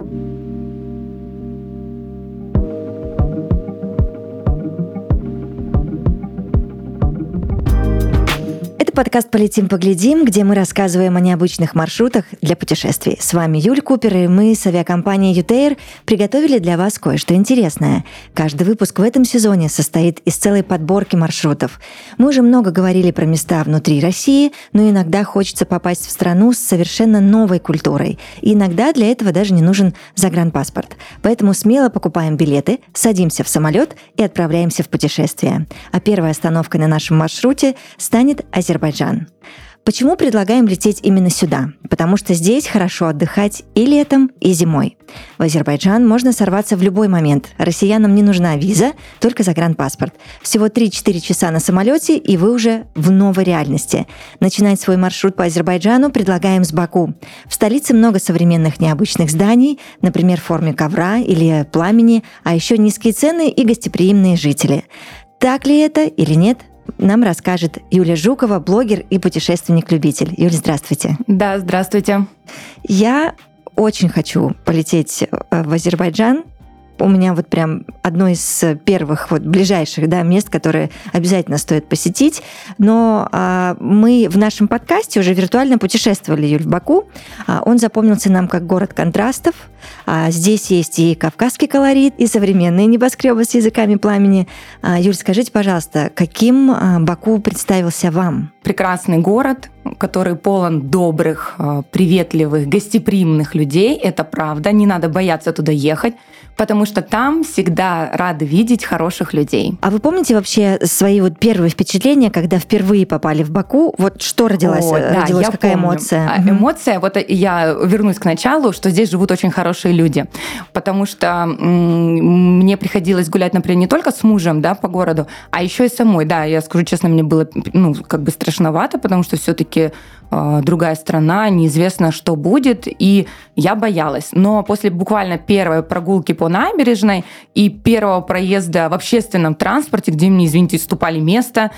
Подкаст «Полетим, поглядим», где мы рассказываем о необычных маршрутах для путешествий. С вами Юль Купер, и мы с авиакомпанией «Ютейр» приготовили для вас кое-что интересное. Каждый выпуск в этом сезоне состоит из целой подборки маршрутов. Мы уже много говорили про места внутри России, но иногда хочется попасть в страну с совершенно новой культурой. И иногда для этого даже не нужен загранпаспорт. Поэтому смело покупаем билеты, садимся в самолет и отправляемся в путешествие. А первой остановкой на нашем маршруте станет Азербайджан. Почему предлагаем лететь именно сюда? Потому что здесь хорошо отдыхать и летом, и зимой. В Азербайджан можно сорваться в любой момент. Россиянам не нужна виза, только загранпаспорт. Всего 3-4 часа на самолете, и вы уже в новой реальности. Начинать свой маршрут по Азербайджану предлагаем с Баку. В столице много современных необычных зданий, например, в форме ковра или пламени, а еще низкие цены и гостеприимные жители. Так ли это или нет? Нам расскажет Юлия Жукова, блогер и путешественник-любитель. Юля, здравствуйте. Да, здравствуйте. Я очень хочу полететь в Азербайджан. У меня вот прям одно из первых ближайших мест, которые обязательно стоит посетить. Но мы в нашем подкасте уже виртуально путешествовали, Юль, в Баку. Он запомнился нам как город контрастов. Здесь есть и кавказский колорит, и современные небоскребы с языками пламени. Юль, скажите, пожалуйста, каким Баку представился вам? Прекрасный город, который полон добрых, приветливых, гостеприимных людей. Это правда, не надо бояться туда ехать, потому что там всегда рады видеть хороших людей. А вы помните вообще свои первые впечатления, когда впервые попали в Баку? Вот что родилась какая помню. Эмоция? Эмоция, я вернусь к началу, что здесь живут очень хорошие люди, потому что мне приходилось гулять, например, не только с мужем, по городу, а еще и самой. Да, я скажу честно, мне было страшновато, потому что все-таки другая страна, неизвестно, что будет, и я боялась. Но после буквально первой прогулки по набережной и первого проезда в общественном транспорте, где мне, извините, ступали место,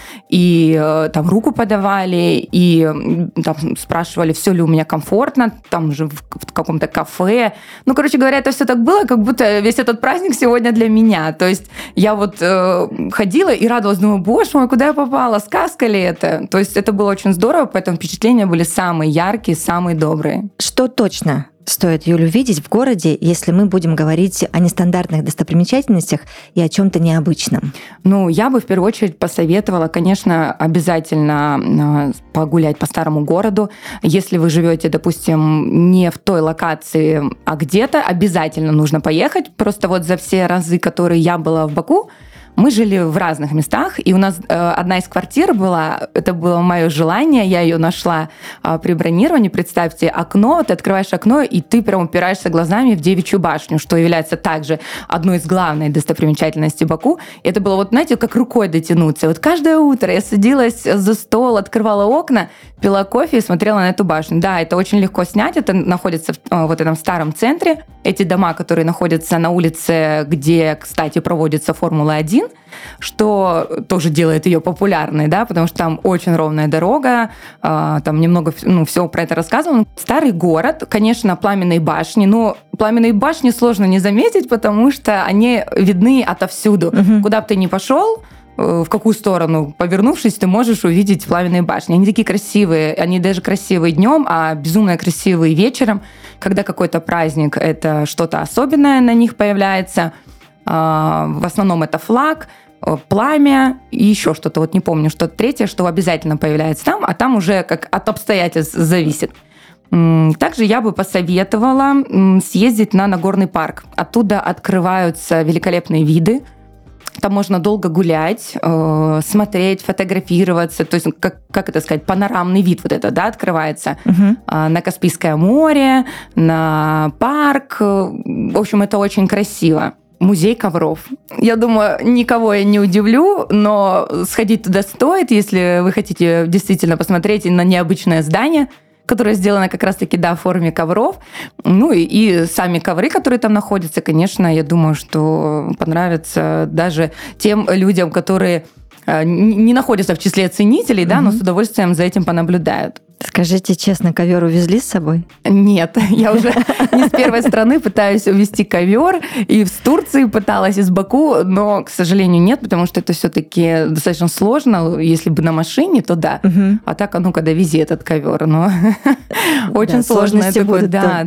и там руку подавали, и там спрашивали, все ли у меня комфортно, там же в каком-то кафе. Короче говоря, это все так было, как будто весь этот праздник сегодня для меня. То есть я ходила и радовалась, думаю, боже мой, куда я попала, сказка ли это? То есть это было очень здорово, поэтому впечатления были самые яркие, самые добрые. Что точно стоит, Юлю, видеть в городе, если мы будем говорить о нестандартных достопримечательностях и о чем-то необычном? Я бы в первую очередь посоветовала, конечно, обязательно погулять по старому городу. Если вы живете, допустим, не в той локации, а где-то, обязательно нужно поехать. Просто за все разы, которые я была в Баку, мы жили в разных местах, и у нас одна из квартир была, это было мое желание, я ее нашла при бронировании. Представьте, окно, ты открываешь окно, и ты прям упираешься глазами в Девичью башню, что является также одной из главных достопримечательностей Баку. И это было, знаете, как рукой дотянуться. Каждое утро я садилась за стол, открывала окна, пила кофе и смотрела на эту башню. Да, это очень легко снять, это находится в этом старом центре. Эти дома, которые находятся на улице, где, кстати, проводится Формула-1, что тоже делает ее популярной, потому что там очень ровная дорога, там немного всего про это рассказывал. Старый город, конечно, пламенные башни, но пламенные башни сложно не заметить, потому что они видны отовсюду. Угу. Куда бы ты ни пошел, в какую сторону повернувшись, ты можешь увидеть пламенные башни. Они такие красивые, они даже красивые днем, а безумно красивые вечером, когда какой-то праздник, это что-то особенное на них появляется. В основном это флаг, пламя и еще что-то, не помню, что-то третье, что обязательно появляется там, а там уже как от обстоятельств зависит. Также я бы посоветовала съездить на Нагорный парк. Оттуда открываются великолепные виды. Там можно долго гулять, смотреть, фотографироваться. То есть, как это сказать, панорамный вид открывается. Угу. На Каспийское море, на парк. В общем, это очень красиво. Музей ковров. Я думаю, никого я не удивлю, но сходить туда стоит, если вы хотите действительно посмотреть на необычное здание, которое сделано как раз-таки, в форме ковров. И сами ковры, которые там находятся, конечно, я думаю, что понравятся даже тем людям, которые не находятся в числе ценителей, но с удовольствием за этим понаблюдают. Скажите честно, ковер увезли с собой? Нет, я уже не с первой страны пытаюсь увезти ковер, и в Турции пыталась, и с Баку, но, к сожалению, нет, потому что это все-таки достаточно сложно. Если бы на машине, то да. А так, когда вези этот ковер, но очень сложно. Это будет. Да.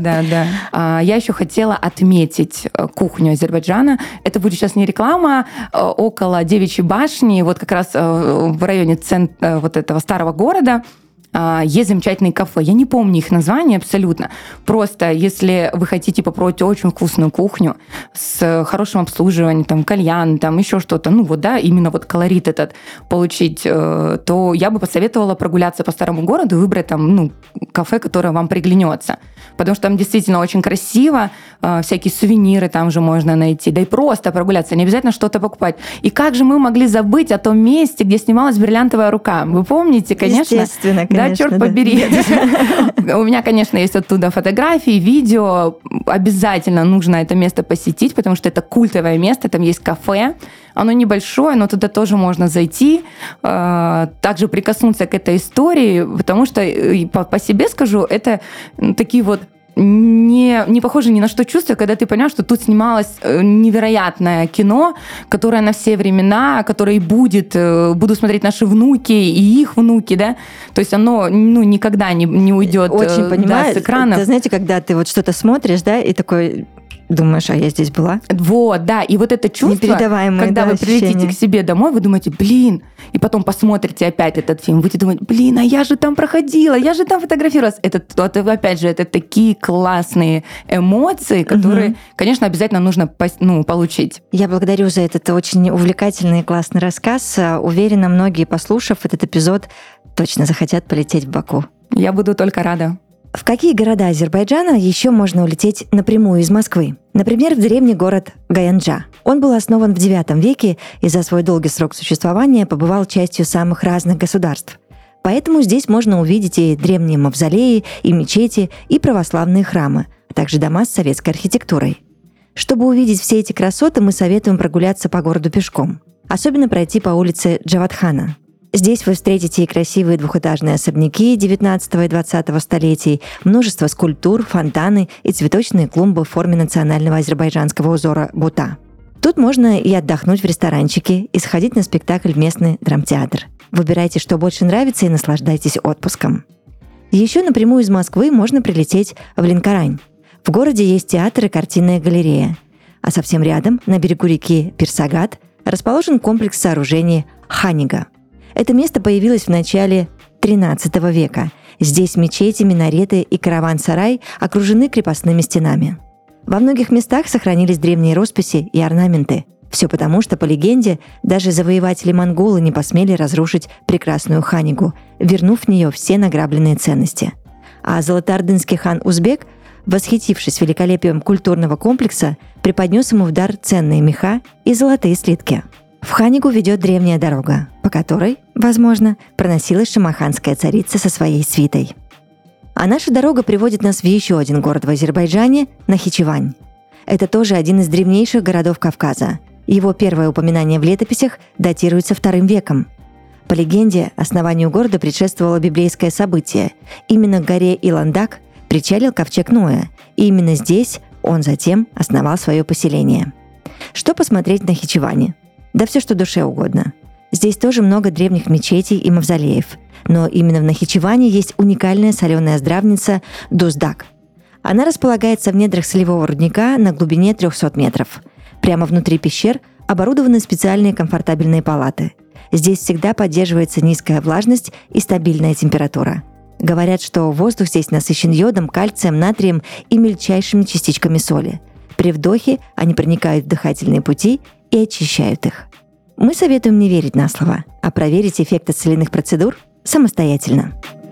Я еще хотела отметить кухню Азербайджана. Это будет сейчас не реклама, около Девичьей башни, вот как раз в районе вот этого старого города. Есть замечательные кафе. Я не помню их название абсолютно. Просто если вы хотите попробовать очень вкусную кухню с хорошим обслуживанием, там, кальян, там, еще что-то, именно вот колорит этот получить, то я бы посоветовала прогуляться по старому городу и выбрать там, кафе, которое вам приглянется. Потому что там действительно очень красиво, всякие сувениры там же можно найти, да и просто прогуляться, не обязательно что-то покупать. И как же мы могли забыть о том месте, где снималась «Бриллиантовая рука»? Вы помните, конечно? Естественно, конечно. Да, черт побери. У меня, конечно, есть оттуда фотографии, видео. Обязательно нужно это место посетить, потому что это культовое место, там есть кафе. Оно небольшое, но туда тоже можно зайти, также прикоснуться к этой истории, потому что, по себе скажу, это такие вот не похоже ни на что чувство, когда ты понимаешь, что тут снималось невероятное кино, которое на все времена, которое будут смотреть наши внуки и их внуки, да, то есть оно никогда не уйдет с экрана. Это, знаете, когда ты вот что-то смотришь, да, и такой думаешь, а я здесь была? Вот, да, и вот это чувство, когда вы прилетите к себе домой, вы думаете, и потом посмотрите опять этот фильм, будете думать, а я же там проходила, я же там фотографировалась. Опять же, это такие классные эмоции, которые, конечно, обязательно нужно получить. Я благодарю за этот очень увлекательный и классный рассказ. Уверена, многие, послушав этот эпизод, точно захотят полететь в Баку. Я буду только рада. В какие города Азербайджана еще можно улететь напрямую из Москвы? Например, в древний город Гаянджа. Он был основан в IX веке и за свой долгий срок существования побывал частью самых разных государств. Поэтому здесь можно увидеть и древние мавзолеи, и мечети, и православные храмы, а также дома с советской архитектурой. Чтобы увидеть все эти красоты, мы советуем прогуляться по городу пешком. Особенно пройти по улице Джавадхана. Здесь вы встретите и красивые двухэтажные особняки XIX и XX столетий, множество скульптур, фонтаны и цветочные клумбы в форме национального азербайджанского узора бута. Тут можно и отдохнуть в ресторанчике, и сходить на спектакль в местный драмтеатр. Выбирайте, что больше нравится, и наслаждайтесь отпуском. Еще напрямую из Москвы можно прилететь в Ленкорань. В городе есть театр и картинная галерея. А совсем рядом, на берегу реки Пирсагат, расположен комплекс сооружений Ханига. Это место появилось в начале XIII века. Здесь мечети, минареты и караван-сарай окружены крепостными стенами. Во многих местах сохранились древние росписи и орнаменты. Все потому, что, по легенде, даже завоеватели-монголы не посмели разрушить прекрасную Ханигу, вернув в нее все награбленные ценности. А золотоордынский хан Узбек, восхитившись великолепием культурного комплекса, преподнес ему в дар ценные меха и золотые слитки. В Ханигу ведет древняя дорога, по которой, возможно, проносилась шамаханская царица со своей свитой. А наша дорога приводит нас в еще один город в Азербайджане – Нахичевань. Это тоже один из древнейших городов Кавказа. Его первое упоминание в летописях датируется II веком. По легенде, основанию города предшествовало библейское событие. Именно к горе Иландак причалил ковчег Ноя, и именно здесь он затем основал свое поселение. Что посмотреть в Нахичеване? Да все, что душе угодно. Здесь тоже много древних мечетей и мавзолеев. Но именно в Нахичеване есть уникальная соленая здравница Дуздак. Она располагается в недрах солевого рудника на глубине 300 метров. Прямо внутри пещер оборудованы специальные комфортабельные палаты. Здесь всегда поддерживается низкая влажность и стабильная температура. Говорят, что воздух здесь насыщен йодом, кальцием, натрием и мельчайшими частичками соли. При вдохе они проникают в дыхательные пути и очищают их. Мы советуем не верить на слово, а проверить эффект от соляных процедур самостоятельно.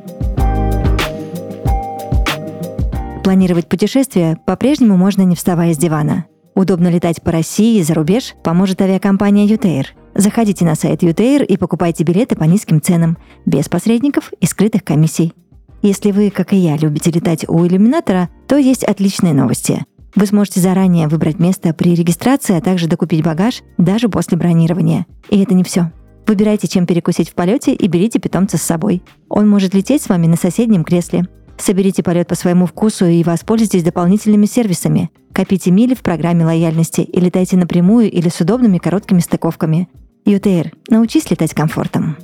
Планировать путешествия по-прежнему можно, не вставая с дивана. Удобно летать по России и за рубеж поможет авиакомпания Ютейр. Заходите на сайт Ютейр и покупайте билеты по низким ценам, без посредников и скрытых комиссий. Если вы, как и я, любите летать у иллюминатора, то есть отличные новости. Вы сможете заранее выбрать место при регистрации, а также докупить багаж даже после бронирования. И это не все. Выбирайте, чем перекусить в полете, и берите питомца с собой. Он может лететь с вами на соседнем кресле. Соберите полет по своему вкусу и воспользуйтесь дополнительными сервисами. Копите мили в программе лояльности и летайте напрямую или с удобными короткими стыковками. UTair. Научись летать комфортом.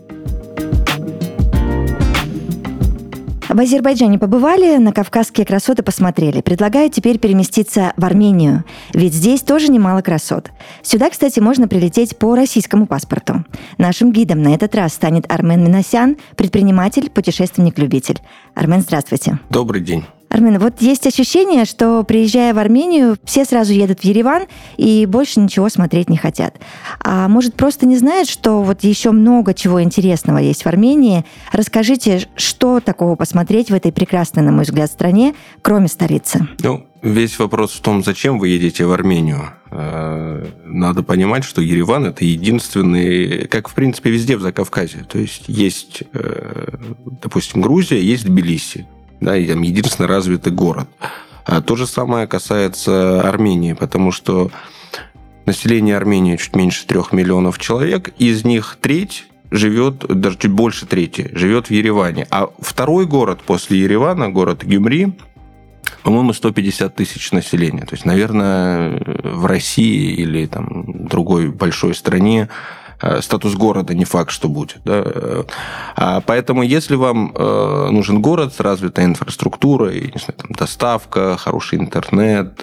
В Азербайджане побывали, на кавказские красоты посмотрели. Предлагаю теперь переместиться в Армению, ведь здесь тоже немало красот. Сюда, кстати, можно прилететь по российскому паспорту. Нашим гидом на этот раз станет Армен Минасян, предприниматель, путешественник-любитель. Армен, здравствуйте. Добрый день. Армен, вот есть ощущение, что, приезжая в Армению, все сразу едут в Ереван и больше ничего смотреть не хотят. А может, просто не знают, что вот еще много чего интересного есть в Армении? Расскажите, что такого посмотреть в этой прекрасной, на мой взгляд, стране, кроме столицы? Весь вопрос в том, зачем вы едете в Армению. Надо понимать, что Ереван – это единственный, как, в принципе, везде в Закавказье. То есть, допустим, Грузия, есть Тбилиси. Да, и там единственный развитый город. То же самое касается Армении, потому что население Армении чуть меньше 3 миллионов человек, из них треть живет, даже чуть больше трети, живет в Ереване. А второй город после Еревана, город Гюмри, по-моему, 150 тысяч населения. То есть, наверное, в России или там, другой большой стране статус города не факт, что будет. Да? Поэтому, если вам нужен город с развитой инфраструктурой, не знаю, там, доставка, хороший интернет,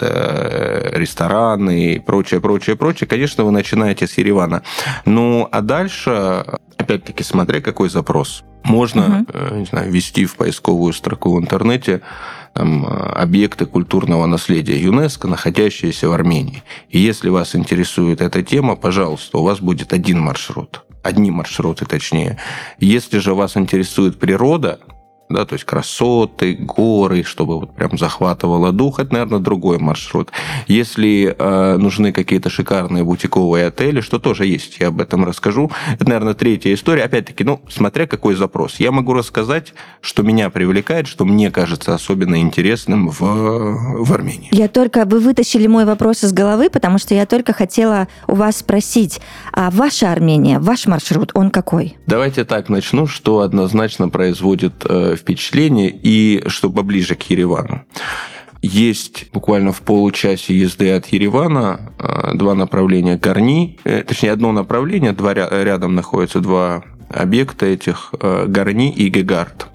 рестораны и прочее, конечно, вы начинаете с Еревана. Ну, а дальше, опять-таки, смотря какой запрос. Можно, не знаю, ввести в поисковую строку в интернете там, объекты культурного наследия ЮНЕСКО, находящиеся в Армении. И если вас интересует эта тема, пожалуйста, у вас будет одни маршруты точнее. Если же вас интересует природа, да, то есть красоты, горы, чтобы вот прям захватывало дух, это, наверное, другой маршрут. Если нужны какие-то шикарные бутиковые отели, что тоже есть, я об этом расскажу, это, наверное, третья история. Опять-таки, смотря какой запрос. Я могу рассказать, что меня привлекает, что мне кажется особенно интересным в Армении. Вы вытащили мой вопрос из головы, потому что я только хотела у вас спросить, а ваша Армения, ваш маршрут, он какой? Давайте так начну, что однозначно производит впечатление и что поближе к Еревану. Есть буквально в получасе езды от Еревана два направления Гарни, точнее, одно направление, рядом находятся два объекта этих, Гарни и Гегард.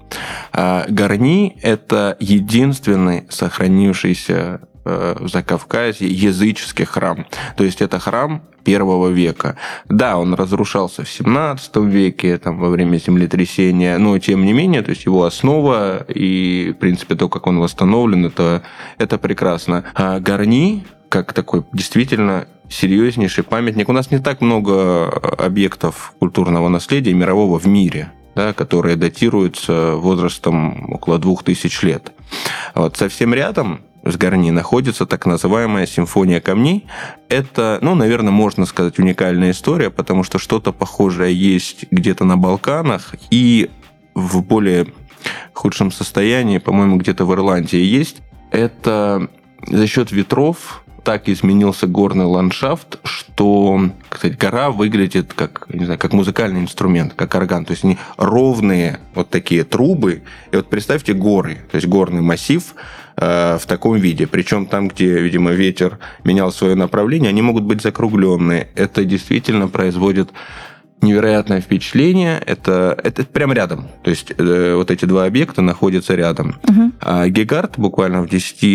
Гарни – это единственный сохранившийся в Закавказье языческий храм. То есть это храм первого века. Да, он разрушался в 17 веке, там, во время землетрясения, но тем не менее, то есть его основа и, в принципе, то, как он восстановлен, это прекрасно. А Гарни, как такой действительно серьезнейший памятник, у нас не так много объектов культурного наследия мирового в мире, да, которые датируются возрастом около 2000 лет. Вот, совсем рядом с Гарни находится так называемая симфония камней. Это, наверное, можно сказать, уникальная история, потому что что-то похожее есть где-то на Балканах и в более худшем состоянии, по-моему, где-то в Ирландии есть. Это за счет ветров так изменился горный ландшафт, что, кстати, гора выглядит как, не знаю, как музыкальный инструмент, как орган. То есть они ровные вот такие трубы. И вот представьте горы, то есть горный массив в таком виде. Причем там, где, видимо, ветер менял свое направление, они могут быть закругленные. Это действительно производит невероятное впечатление. Это прямо рядом. То есть вот эти два объекта находятся рядом. А Гегард буквально в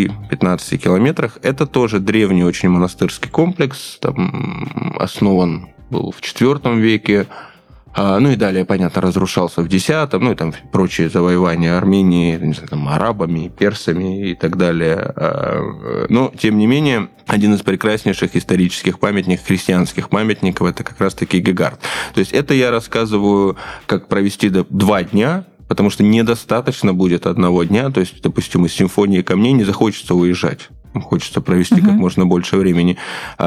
10-15 километрах. Это тоже древний очень монастырский комплекс. Там основан был в IV веке. Ну и далее, понятно, разрушался в X, ну и там прочие завоевания Армении, не знаю, там, арабами, персами и так далее. Но, тем не менее, один из прекраснейших исторических памятников, христианских памятников, это как раз-таки Гегард. То есть это я рассказываю, как провести 2 дня, потому что недостаточно будет 1 дня. То есть, допустим, из симфонии камней не захочется уезжать. Хочется провести как можно больше времени.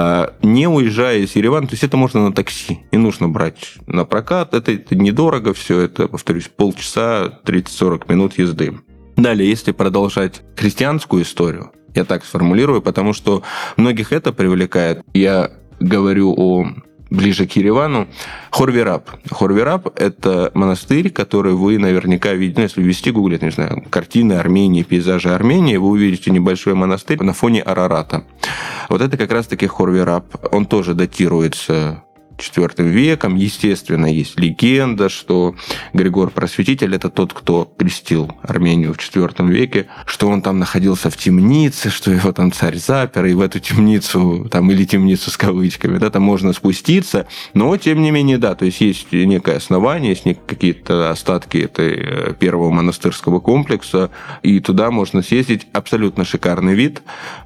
Не уезжая из Еревана, то есть это можно на такси. Не нужно брать на прокат. Это недорого все. Это, повторюсь, полчаса, 30-40 минут езды. Далее, если продолжать христианскую историю, я так сформулирую, потому что многих это привлекает. Я говорю о ближе к Еревану, Хорвираб. Хорвираб – это монастырь, который вы наверняка видите, если ввести в Google, не знаю, картины Армении, пейзажи Армении, вы увидите небольшой монастырь на фоне Арарата. Вот это как раз-таки Хорвираб. Он тоже датируется IV веком. Естественно, есть легенда, что Григор Просветитель – это тот, кто крестил Армению в IV веке, что он там находился в темнице, что его там царь запер, и в эту темницу, там, или темницу с кавычками, да, там можно спуститься, но, тем не менее, да, то есть есть некое основание, есть какие-то остатки этой первого монастырского комплекса, и туда можно съездить. Абсолютно шикарный вид,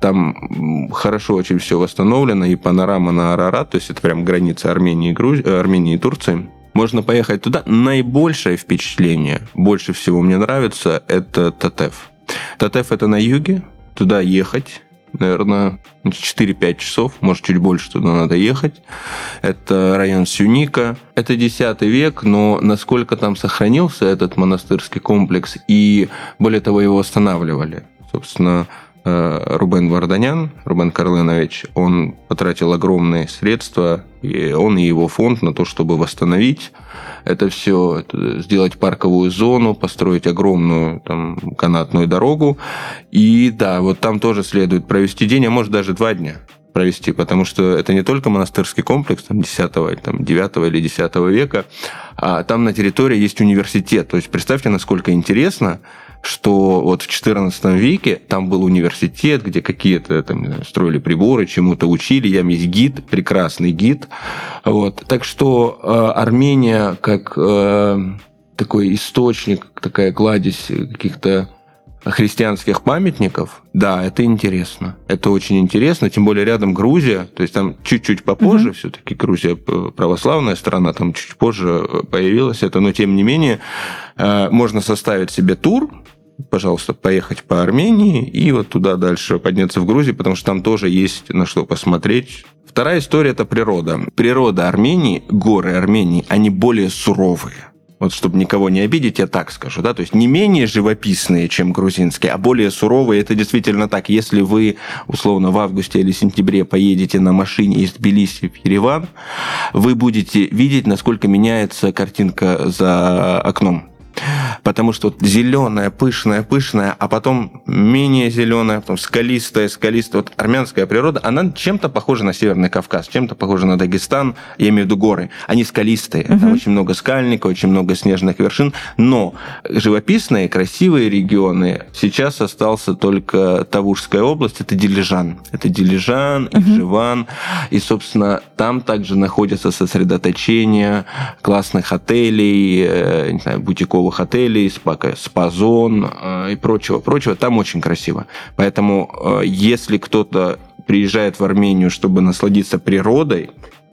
там хорошо очень все восстановлено, и панорама на Арарат, то есть это прям граница Армении и Турции. Можно поехать туда. Наибольшее впечатление, больше всего мне нравится, это Татев. Татев – это на юге. Туда ехать, наверное, 4-5 часов, может, чуть больше туда надо ехать. Это район Сюника. Это X век, но насколько там сохранился этот монастырский комплекс, и более того, его восстанавливали. Собственно, Рубен Варданян, Рубен Карленович, он потратил огромные средства, и он и его фонд на то, чтобы восстановить это все, сделать парковую зону, построить огромную там канатную дорогу. И да, вот там тоже следует провести день, а может даже 2 дня провести, потому что это не только монастырский комплекс там, 9 или 10 века, а там на территории есть университет. То есть представьте, насколько интересно, что вот в XIV веке там был университет, где какие-то там строили приборы, чему-то учили, там есть гид, прекрасный гид. Вот. Так что Армения как такой источник, такая кладезь каких-то христианских памятников, да, это интересно. Это очень интересно, тем более рядом Грузия, то есть там чуть-чуть попозже, все-таки Грузия православная страна, там чуть позже появилось это, но тем не менее можно составить себе тур, пожалуйста, поехать по Армении и вот туда дальше подняться в Грузию, потому что там тоже есть на что посмотреть. Вторая история – это природа. Природа Армении, горы Армении, они более суровые. Вот чтобы никого не обидеть, я так скажу, да, то есть не менее живописные, чем грузинские, а более суровые. Это действительно так. Если вы, условно, в августе или сентябре поедете на машине из Тбилиси в Ереван, вы будете видеть, насколько меняется картинка за окном. Потому что зеленая, пышная, а потом менее зеленая, потом скалистая. Вот армянская природа, она чем-то похожа на Северный Кавказ, чем-то похожа на Дагестан, я имею в виду горы. Они скалистые, там очень много скальника, очень много снежных вершин, но живописные, красивые регионы. Сейчас остался только Тавушская область, это Дилижан. Это Дилижан, Ижеван, и, собственно, там также находится сосредоточение классных отелей, не знаю, бутиковых отелей, спа-зон и прочего. Там очень красиво. Поэтому, если кто-то приезжает в Армению, чтобы насладиться природой,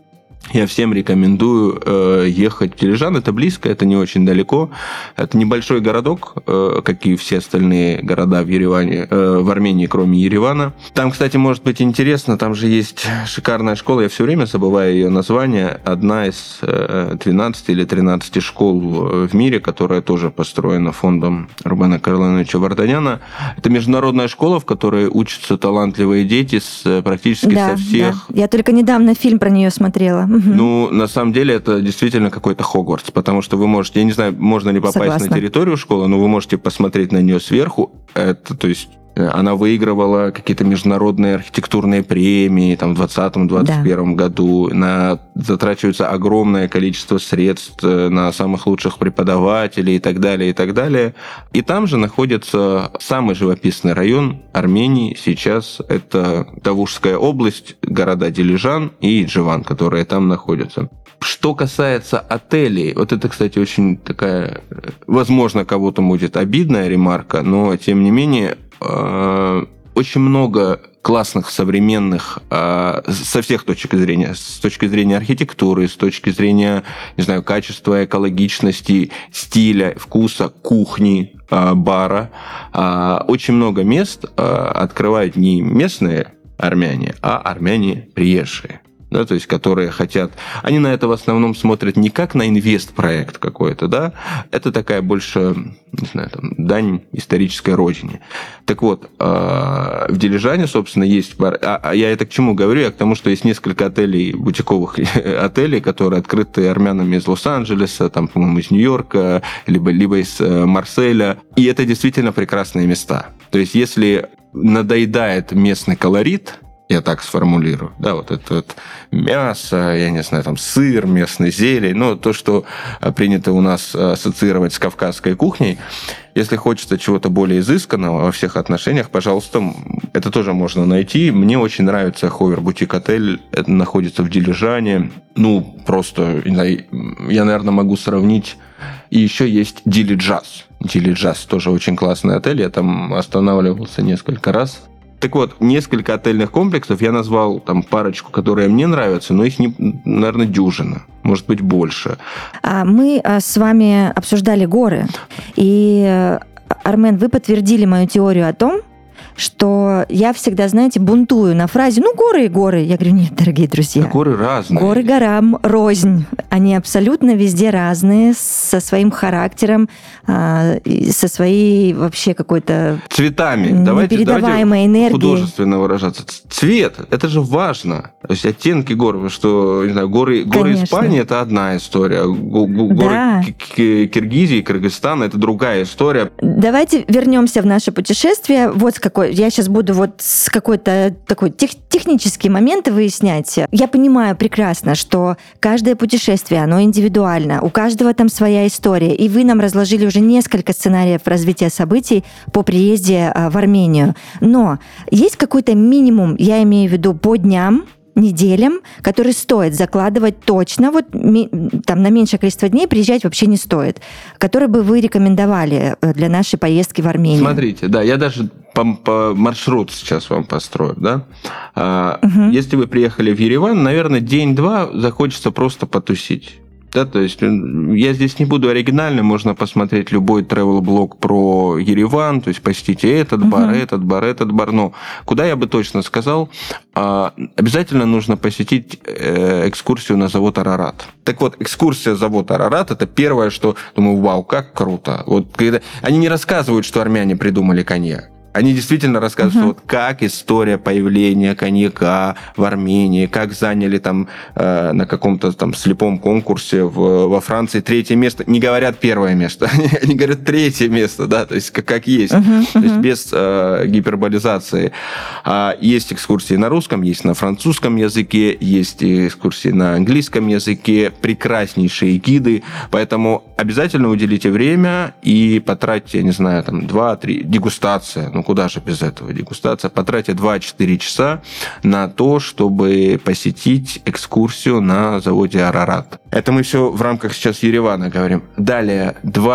я всем рекомендую ехать в Дилижан. Это близко, это не очень далеко. Это небольшой городок, как и все остальные города в Ереване, в Армении, кроме Еревана. Там, кстати, может быть интересно, там же есть шикарная школа, я все время забываю ее название, одна из 12 или 13 школ в мире, которая тоже построена фондом Рубена Карленовича Варданяна. Это международная школа, в которой учатся талантливые дети практически со всех... Да. Я только недавно фильм про нее смотрела. Ну, на самом деле, это действительно какой-то Хогвартс, потому что вы можете, я не знаю, можно ли попасть на территорию школы, но вы можете посмотреть на нее сверху. Это, то есть, она выигрывала какие-то международные архитектурные премии там, в 2020-2021 году. Затрачивается огромное количество средств на самых лучших преподавателей и так далее, и так далее. И там же находится самый живописный район Армении сейчас. Это Тавушская область, города Дилижан и Иджеван, которые там находятся. Что касается отелей, вот это, кстати, очень такая, возможно, кого-то будет обидная ремарка, но, тем не менее, очень много классных, современных, со всех точек зрения. С точки зрения архитектуры, с точки зрения, не знаю, качества, экологичности, стиля, вкуса, кухни, бара. Очень много мест открывают не местные армяне, а армяне приезжие. Да, то есть, которые хотят... Они на это в основном смотрят не как на инвест-проект какой-то, да, это такая больше, не знаю, там, дань исторической родине. Так вот, В Дилижане, собственно, есть бар. Я это к чему говорю? Я к тому, что есть несколько отелей, бутиковых отелей, которые открыты армянами из Лос-Анджелеса, там, по-моему, из Нью-Йорка, либо из Марселя. И это действительно прекрасные места. То есть, если надоедает местный колорит, я так сформулирую, да, вот это вот мясо, я не знаю, там сыр, местный зелень, ну, то, что принято у нас ассоциировать с кавказской кухней. Если хочется чего-то более изысканного во всех отношениях, пожалуйста, это тоже можно найти. Мне очень нравится Ховер Бутик Отель, это находится в Дилижане. Ну, просто, я, наверное, могу сравнить. И еще есть Дилиджаз. Дилиджаз тоже очень классный отель, я там останавливался несколько раз. Так вот, несколько отельных комплексов, я назвал там парочку, которые мне нравятся, но их, наверное, дюжина, может быть, больше. Мы с вами обсуждали горы, и, Армен, вы подтвердили мою теорию о том, что я всегда, знаете, бунтую на фразе «ну, горы и горы». Я говорю, нет, дорогие друзья. Да, горы разные. Горы горам рознь. Они абсолютно везде разные, со своим характером, со своей вообще какой-то цветами. Непередаваемой энергией. Художественно выражаться. Цвет, это же важно. То есть оттенки гор, что, не знаю, горы Испании – это одна история. Горы Киргизии, Кыргызстана – это другая история. Давайте вернемся в наше путешествие. Вот с какой я сейчас буду вот с какой-то такой технические моменты выяснять. Я понимаю прекрасно, что каждое путешествие, оно индивидуально, у каждого там своя история, и вы нам разложили уже несколько сценариев развития событий по приезде в Армению. Но есть какой-то минимум, я имею в виду по дням, неделям, которые стоит закладывать точно, вот там на меньшее количество дней приезжать вообще не стоит, которые бы вы рекомендовали для нашей поездки в Армению? Смотрите, да, я даже по маршрут сейчас вам построю, да. Если вы приехали в Ереван, наверное, день-два захочется просто потусить. Да, то есть я здесь не буду оригинальным, можно посмотреть любой travel-блог про Ереван, то есть посетите этот бар, этот бар, этот бар. Но куда я бы точно сказал, обязательно нужно посетить экскурсию на завод «Арарат». Так вот, экскурсия завод «Арарат» – это первое, что, думаю, вау, как круто. Вот когда они не рассказывают, что армяне придумали коньяк. Они действительно рассказывают, вот как история появления коньяка в Армении, как заняли там на каком-то там слепом конкурсе во Франции 3-е место. Не говорят 1-е место, они говорят 3-е место, да, то есть как есть, то есть без гиперболизации. Есть экскурсии на русском, есть на французском языке, есть экскурсии на английском языке, прекраснейшие гиды, поэтому обязательно уделите время и потратьте, я не знаю, там 2-3 дегустация. Ну, куда же без этого дегустация? Потратьте 2-4 часа на то, чтобы посетить экскурсию на заводе «Арарат». Это мы все в рамках сейчас Еревана говорим. Далее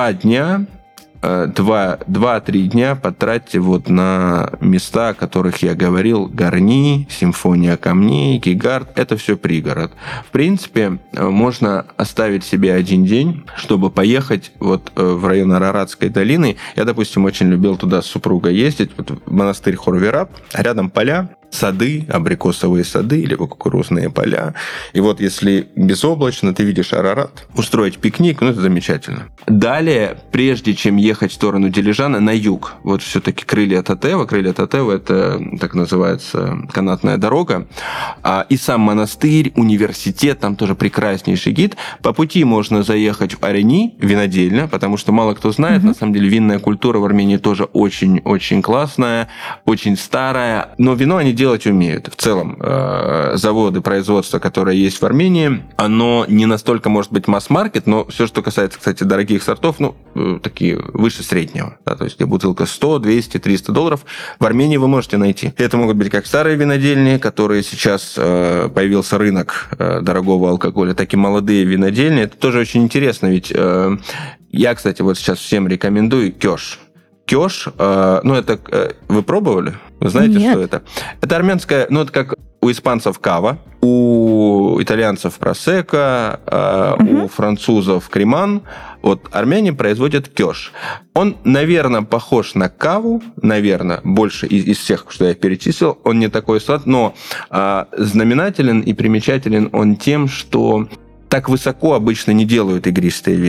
2-3 дня потратьте вот на места, о которых я говорил. Гарни, Симфония камней, Гигард. Это все пригород. В принципе, можно оставить себе один день, чтобы поехать вот в район Араратской долины. Я, допустим, очень любил туда с супругой ездить. Вот в монастырь Хорвераб. Рядом поля, сады, абрикосовые сады или кукурузные поля. И вот если безоблачно, ты видишь Арарат, устроить пикник, ну это замечательно. Далее, прежде чем ехать в сторону Дилижана, на юг, вот все-таки Крылья Татева это так называется канатная дорога, и сам монастырь, университет, там тоже прекраснейший гид. По пути можно заехать в Арени, винодельня, потому что мало кто знает, на самом деле винная культура в Армении тоже очень-очень классная, очень старая, но вино они делать умеют. В целом, заводы, производства, которые есть в Армении, оно не настолько может быть масс-маркет, но все, что касается, кстати, дорогих сортов, ну, такие выше среднего. Да, то есть, где бутылка 100, 200, 300 долларов, в Армении вы можете найти. Это могут быть как старые винодельни, которые сейчас появился рынок дорогого алкоголя, так и молодые винодельни. Это тоже очень интересно, ведь я, кстати, вот сейчас всем рекомендую Кёш. Кёш, ну, это вы пробовали? Вы знаете, Нет. что это? Это армянская, ну, это как у испанцев кава, у итальянцев просекко, у французов креман. Вот армяне производят кёш. Он, наверное, похож на каву, наверное, больше из всех, что я перечислил. Он не такой сладкий, но знаменателен и примечателен он тем, что так высоко обычно не делают игристые вина.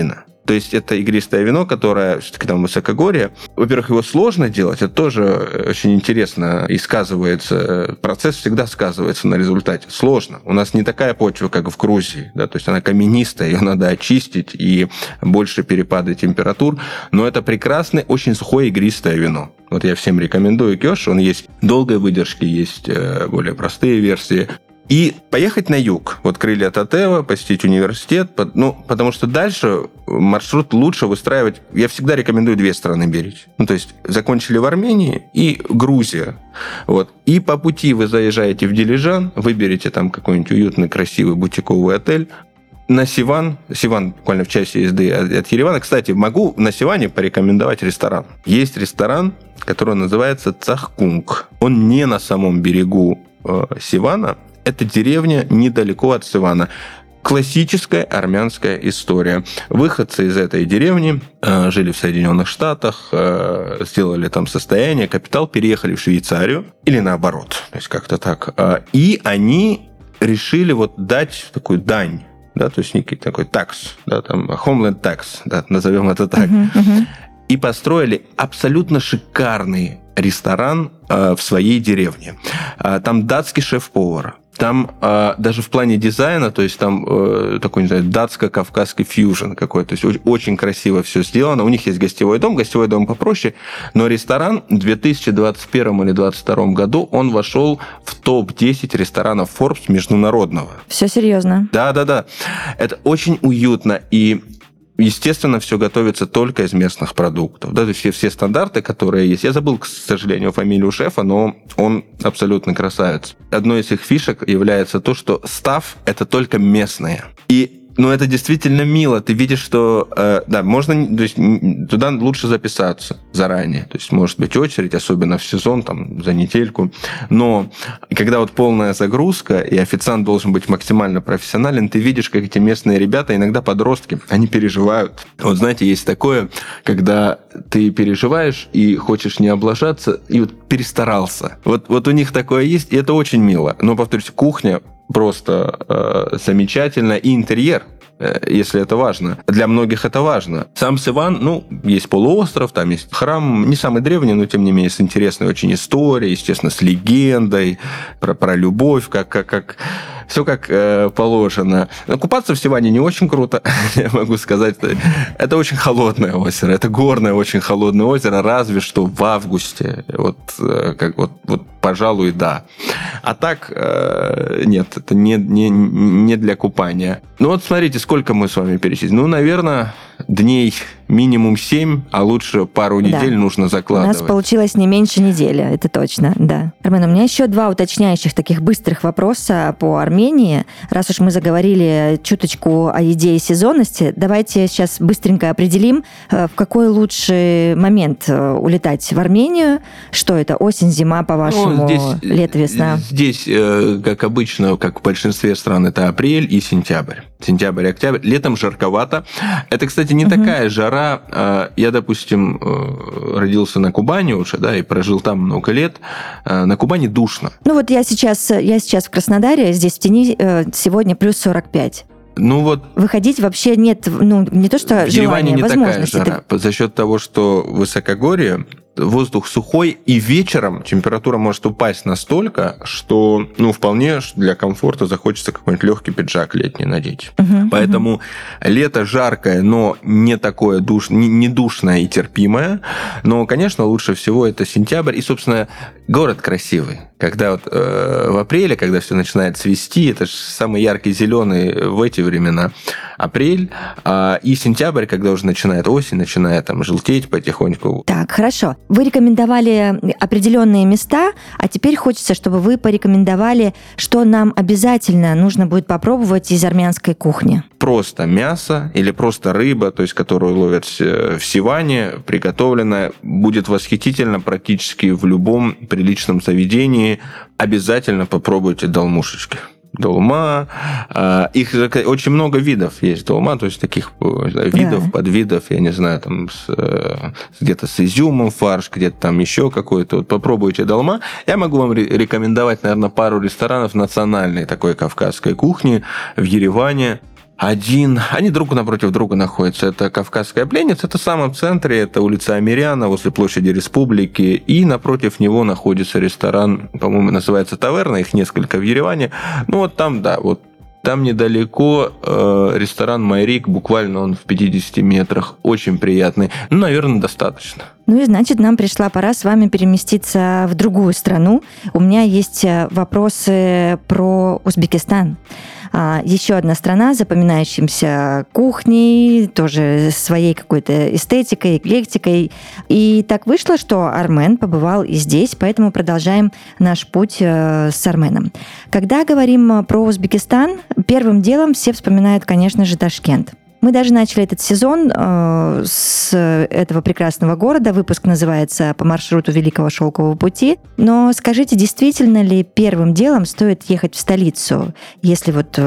То есть это игристое вино, которое все-таки там высокогорье. Во-первых, его сложно делать, это тоже очень интересно и сказывается. Процесс всегда сказывается на результате. Сложно. У нас не такая почва, как в Грузии, да, то есть она каменистая, ее надо очистить и больше перепады температур. Но это прекрасное, очень сухое игристое вино. Вот я всем рекомендую Кёш, он есть долгой выдержки, есть более простые версии. И поехать на юг, вот крылья Татева, посетить университет, потому что дальше маршрут лучше выстраивать. Я всегда рекомендую 2 страны беречь. То есть закончили в Армении и Грузия. Вот. И по пути вы заезжаете в Дилижан, выберете там какой-нибудь уютный, красивый бутиковый отель, на Сиван буквально в часе езды от Еревана. Кстати, могу на Сиване порекомендовать ресторан. Есть ресторан, который называется Цахкунг. Он не на самом берегу Сивана. Это деревня недалеко от Сивана. Классическая армянская история. Выходцы из этой деревни жили в Соединенных Штатах, сделали там состояние, капитал, переехали в Швейцарию или наоборот, то есть как-то так. И они решили вот дать такую дань, да, то есть некий такой такс, да, там homeland tax, да, назовем это так. И построили абсолютно шикарный ресторан в своей деревне. Там датский шеф-повар. Там даже в плане дизайна, то есть там такой, не знаю, датско-кавказский фьюжн какой-то. То есть очень красиво все сделано. У них есть гостевой дом попроще, но ресторан в 2021 или 2022 году он вошел в топ-10 ресторанов Forbes международного. Все серьезно? Да. Это очень уютно и... Естественно, все готовится только из местных продуктов. Да, то есть все стандарты, которые есть. Я забыл, к сожалению, фамилию шефа, но он абсолютно красавец. Одной из их фишек является то, что стаф – это только местные. И это действительно мило. Ты видишь, что да, можно, то есть, туда лучше записаться заранее. То есть, может быть, очередь, особенно в сезон, там, за недельку. Но когда вот полная загрузка, и официант должен быть максимально профессионален, ты видишь, как эти местные ребята, иногда подростки, они переживают. Вот знаете, есть такое, когда ты переживаешь и хочешь не облажаться, и вот перестарался. Вот у них такое есть, и это очень мило. Но, повторюсь, кухня просто замечательно. И интерьер, если это важно. Для многих это важно. Сам Сиван, есть полуостров, там есть храм, не самый древний, но тем не менее с интересной очень историей, естественно, с легендой про любовь, как все как положено. Но купаться в Сиване не очень круто, я могу сказать. Это очень холодное озеро. Это горное, очень холодное озеро, разве что в августе. Вот, пожалуй, да. А так, нет, это не для купания. Вот смотрите, сколько мы с вами перечислили. Наверное, дней минимум 7, а лучше пару недель нужно закладывать. У нас получилось не меньше недели, это точно, да. Армен, у меня еще 2 уточняющих таких быстрых вопроса по Армении. Раз уж мы заговорили чуточку о еде и сезонности, давайте сейчас быстренько определим, в какой лучший момент улетать в Армению. Что это? Осень, зима, по-вашему, лето, весна? Здесь, как обычно, как в большинстве стран, это апрель и сентябрь. Сентябрь, октябрь. Летом жарковато. Это, кстати, не такая жара. Я, допустим, родился на Кубани уже, да, и прожил там много лет. На Кубани душно. Я сейчас в Краснодаре, здесь в тени, сегодня плюс 45. Выходить вообще нет, не то что в желания, не возможности. Такая жара. За счет того, что высокогорье, воздух сухой, и вечером температура может упасть настолько, что, вполне для комфорта захочется какой-нибудь легкий пиджак летний надеть. Поэтому лето жаркое, но не такое не душное и терпимое. Но, конечно, лучше всего это сентябрь. И, собственно, город красивый. Когда в апреле, когда все начинает цвести, это же самый яркий зеленый в эти времена, апрель, и сентябрь, когда уже начинает осень, начинает там желтеть потихоньку. Так, хорошо. Вы рекомендовали определенные места, а теперь хочется, чтобы вы порекомендовали, что нам обязательно нужно будет попробовать из армянской кухни. Просто мясо или просто рыба, то есть которую ловят в Сиване, приготовленная, будет восхитительно практически в любом приличном заведении. Обязательно попробуйте долмушечки. Долма. Их очень много видов есть долма, то есть таких видов, подвидов, я не знаю, там где-то с изюмом фарш, где-то там еще какой-то. Попробуйте долма. Я могу вам рекомендовать, наверное, пару ресторанов национальной такой кавказской кухни в Ереване. они друг напротив друга находятся. Это Кавказская пленница, это в самом центре, это улица Амиряна, возле площади Республики, и напротив него находится ресторан, по-моему, называется «Таверна», их несколько в Ереване. Ну, вот там, да, вот там недалеко ресторан «Майрик», буквально он в 50 метрах, очень приятный. Ну, наверное, достаточно. Ну и значит, нам пришла пора с вами переместиться в другую страну. У меня есть вопросы про Узбекистан. Еще одна страна с запоминающимся кухней, тоже своей какой-то эстетикой, эклектикой. И так вышло, что Армен побывал и здесь, поэтому продолжаем наш путь с Арменом. Когда говорим про Узбекистан, первым делом все вспоминают, конечно же, Ташкент. Мы даже начали этот сезон с этого прекрасного города. Выпуск называется «По маршруту Великого Шелкового пути». Но скажите, действительно ли первым делом стоит ехать в столицу, если вот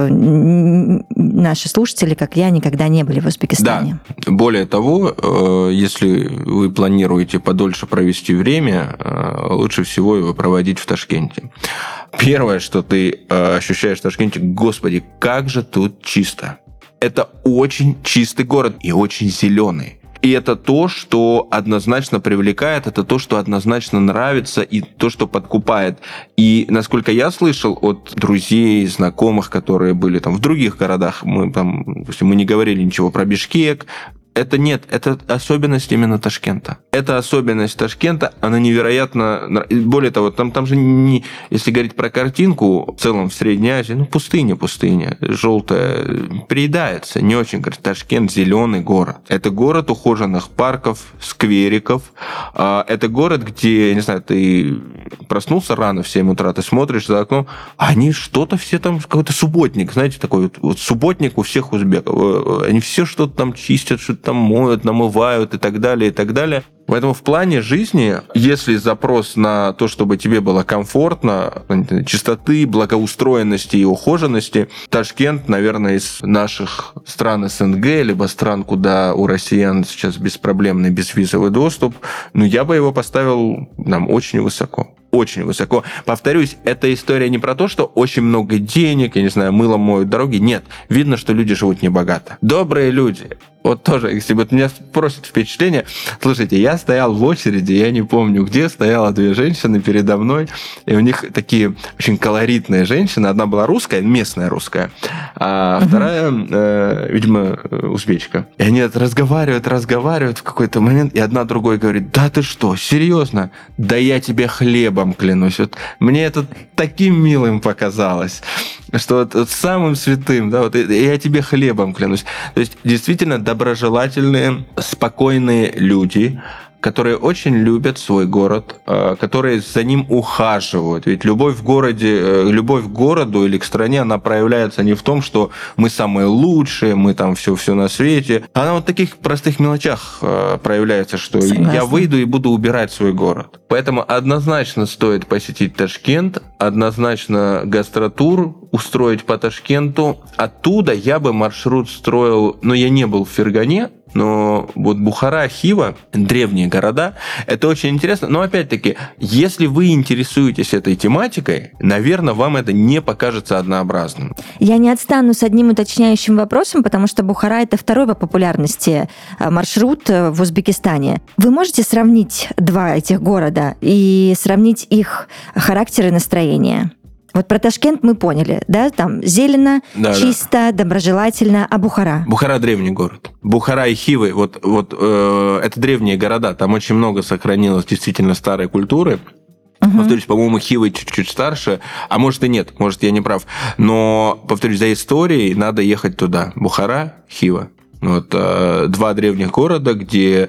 наши слушатели, как я, никогда не были в Узбекистане? Да. Более того, если вы планируете подольше провести время, лучше всего его проводить в Ташкенте. Первое, что ты ощущаешь в Ташкенте, господи, как же тут чисто. Это очень чистый город и очень зеленый. И это то, что однозначно привлекает, это то, что однозначно нравится, и то, что подкупает. И насколько я слышал от друзей, знакомых, которые были там в других городах, мы не говорили ничего про Бишкек, это особенность именно Ташкента. Это особенность Ташкента, она невероятно... Более того, там же, если говорить про картинку, в целом в Средней Азии, пустыня, желтая, приедается. Не очень, говорит, Ташкент зеленый город. Это город ухоженных парков, сквериков. Это город, где, я не знаю, ты проснулся рано в 7 утра, ты смотришь за окном, они что-то все там, какой-то субботник, знаете, такой вот субботник у всех узбеков. Они все что-то там чистят, что-то там моют, намывают и так далее, и так далее. Поэтому в плане жизни, если запрос на то, чтобы тебе было комфортно, чистоты, благоустроенности и ухоженности, Ташкент, наверное, из наших стран СНГ, либо стран, куда у россиян сейчас беспроблемный безвизовый доступ, я бы его поставил очень высоко. Очень высоко. Повторюсь, эта история не про то, что очень много денег, я не знаю, мылом моют дороги. Нет, видно, что люди живут небогато. Добрые люди. Вот тоже, если вот меня спросят впечатление, слушайте, я стоял в очереди, я не помню где, стояло 2 женщины передо мной, и у них такие очень колоритные женщины. Одна была русская, местная русская, а вторая, видимо, узбечка. И они разговаривают в какой-то момент, и одна другой говорит: да ты что, серьезно? Да я тебе хлебом клянусь. Вот мне это таким милым показалось, что вот самым святым, да, вот я тебе хлебом клянусь. То есть действительно доброжелательные, спокойные люди, которые очень любят свой город, которые за ним ухаживают. Ведь любовь к городу или к стране, она проявляется не в том, что мы самые лучшие, мы там все на свете. Она вот в таких простых мелочах проявляется, что Согласна. Я выйду и буду убирать свой город. Поэтому однозначно стоит посетить Ташкент, однозначно гастротур устроить по Ташкенту. Оттуда я бы маршрут строил, я не был в Фергане, но вот Бухара, Хива, древние города, это очень интересно. Но опять-таки, если вы интересуетесь этой тематикой, наверное, вам это не покажется однообразным. Я не отстану с одним уточняющим вопросом, потому что Бухара – это второй по популярности маршрут в Узбекистане. Вы можете сравнить 2 этих города и сравнить их характер и настроение? Вот про Ташкент мы поняли, да? Там зелено, чисто, доброжелательно. А Бухара? Бухара – древний город. Бухара и Хивы, это древние города. Там очень много сохранилось действительно старой культуры. Повторюсь, по-моему, Хивы чуть-чуть старше, а может и нет, может я не прав. Но, повторюсь, за историей надо ехать туда. Бухара, Хива. 2 древних города, где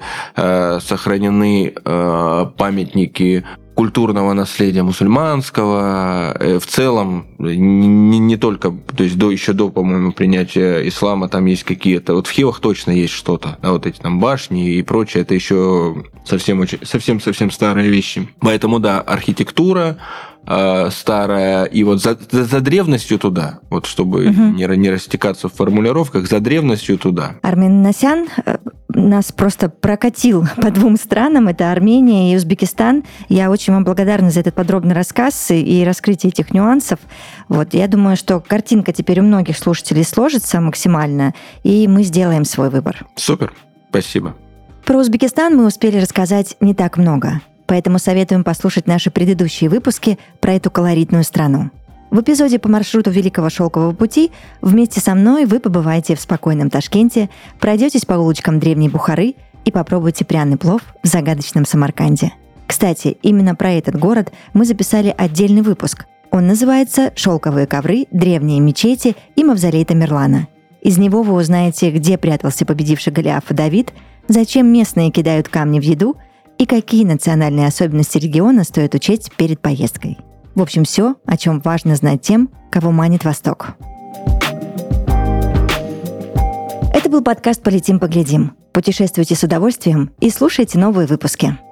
сохранены памятники культурного наследия мусульманского, в целом, не только, то есть еще до, по-моему, принятия ислама там есть какие-то, вот в Хивах точно есть что-то, вот эти там башни и прочее, это еще совсем старые вещи. Поэтому, да, архитектура, старая, и вот за древностью туда, вот чтобы не растекаться в формулировках, за древностью туда. Армен Наносян нас просто прокатил по 2 странам, это Армения и Узбекистан. Я очень вам благодарна за этот подробный рассказ и раскрытие этих нюансов. Вот, я думаю, что картинка теперь у многих слушателей сложится максимально, и мы сделаем свой выбор. Супер, спасибо. Про Узбекистан мы успели рассказать не так много, поэтому советуем послушать наши предыдущие выпуски про эту колоритную страну. В эпизоде по маршруту Великого Шелкового пути вместе со мной вы побываете в спокойном Ташкенте, пройдетесь по улочкам древней Бухары и попробуйте пряный плов в загадочном Самарканде. Кстати, именно про этот город мы записали отдельный выпуск. Он называется «Шелковые ковры, древние мечети и мавзолей Тамерлана». Из него вы узнаете, где прятался победивший Голиафа Давид, зачем местные кидают камни в еду и какие национальные особенности региона стоит учесть перед поездкой. В общем, все, о чем важно знать тем, кого манит Восток. Это был подкаст «Полетим, поглядим». Путешествуйте с удовольствием и слушайте новые выпуски.